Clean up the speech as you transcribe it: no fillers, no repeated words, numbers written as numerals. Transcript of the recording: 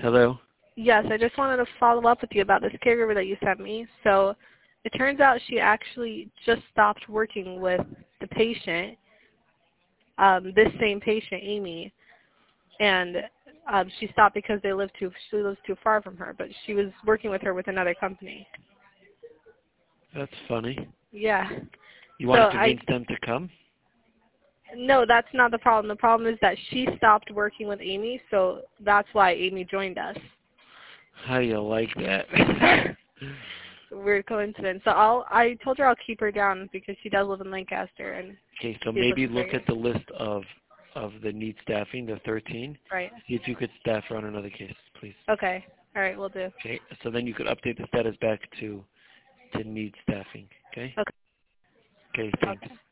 Hello? Yes, I just wanted to follow up with you about this caregiver that you sent me. So it turns out she actually just stopped working with the patient, this same patient, Amy, and she stopped because she lives too far from her, but she was working with her with another company. That's funny. Yeah. You want to convince them to come? No, that's not the problem. The problem is that she stopped working with Amy, so that's why Amy joined us. How do you like that? Weird coincidence. So I told her I'll keep her down because she does live in Lancaster. And okay, so maybe look at the list of the need staffing, the 13. Right. See if you could staff her on another case, please. Okay. All right, we'll do. Okay, so then you could update the status back to need staffing, okay? Okay. Okay, thanks. Okay.